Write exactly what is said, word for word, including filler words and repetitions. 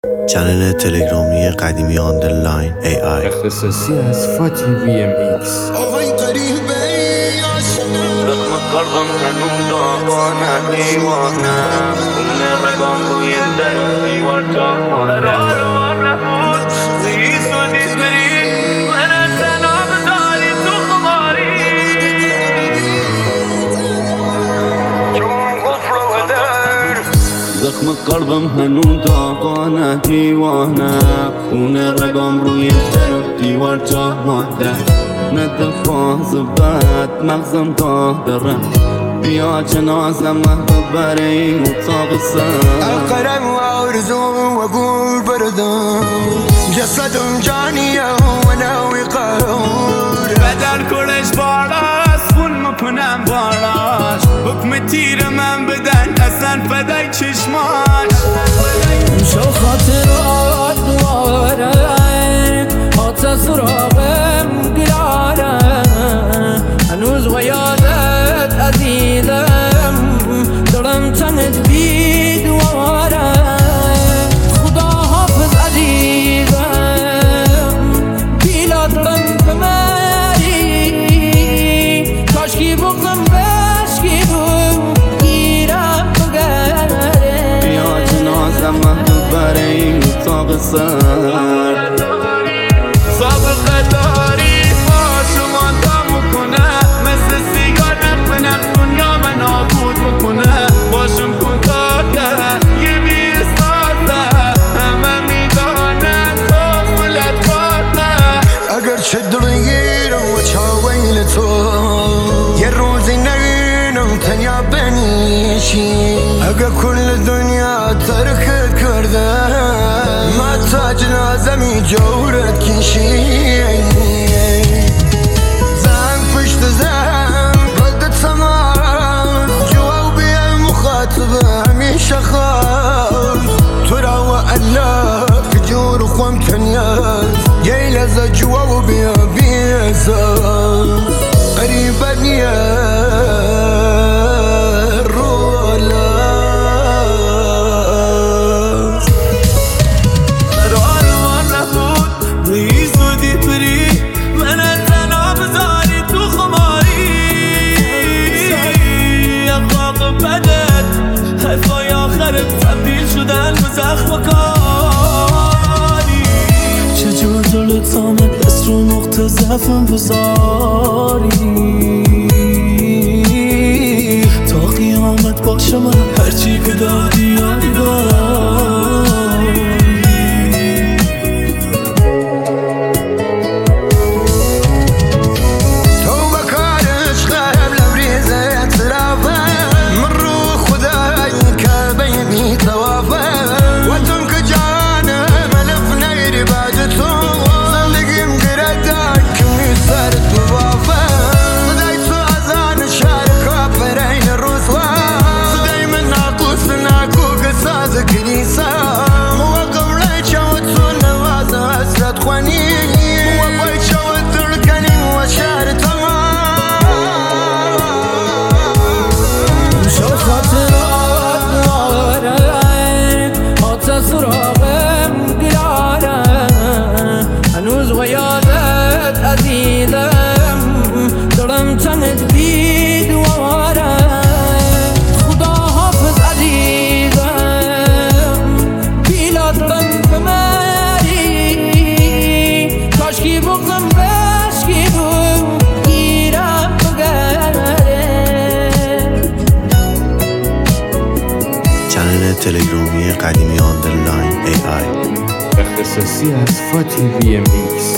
چنل تلگرامی قدیمی آندرلاین ای آی اختصاصی از فاتی وی ام ایکس. آقای قریبه آشنا رقم قلبم هنوز داغانه دیوانه اون رقم روی در دیوار جاهانه قرارم نبود زیست و دید بری من تنها بذاری تو خماری چون غفر و در زخم قلبم هنوز داغانه دیوانه اون رقم روی در دیوار جاهانه نتفاز بد مغزم تا درم بیا جنازم محبوب برای این اتاق سر القلم وارزو واقول بردم جسدم جانیه و ناوی قرار بدن کلش بالاست خون میکنم بالاش حکم تیر من بدن اصلا فدای چشماش شو خاطرات دواره حتی سراغم گلاره هنوز و یادت عزیزم دلم تنت بی دواره خدا حافظ عزیزم بیلا دلم بمری کاشکی بغزم بشکی بو گیرم بگره بیا جنازم محبوب برای این اتاق سر سابقه داری با شما تا مکنه مثل سیگار نکنم دنیا من نابود مکنه باشم کن تا که یه بیستازه همه میدانن تو خلت بازه اگر چه دلگیرم و چاویل تو یه روزی نگینم تنیا بنیشی اگر کل دنیا ترکت کرده ما تا جنازمی جورت کشی زن پشت زن رد تمام جواب بیا مخاطبه همیشه خواست تو را و الله کجور خوام تنیاز یه لحظه جواب بیا بیزاز قریبا نیا تبدیل شدن به زخم کاری چجور دلت آمد دست رو نقطه ضعفم بذاری تا قیامت باشه من هرچی که دادی یاری داری تو بکارش غرب لبریزه اطلافه من رو خدای کعبه بی توافه و تون که جانه ملف نگری بعد تو زندگیم گرده کمی سرت بوافه صدای تو ازان شهر کافرین رسوا صدای من ناقوس ناکو که ساز کنیسه موقع ولی چاو تو نواز حسرت خوانی موقع چاو ترکنی و شهر تمام شو خاطرات دواره حتی سراغم گلاره هنوز و یادت عزیزم دلم تنت بی دواره خدا حافظ عزیزم بیلا دلم بمری کاشکی بغزم بشکی بو گیرم بگره چنل تلگرامی قدیمی آندرلاین ای آی اختصاصی از فاتی وی ام ایکس.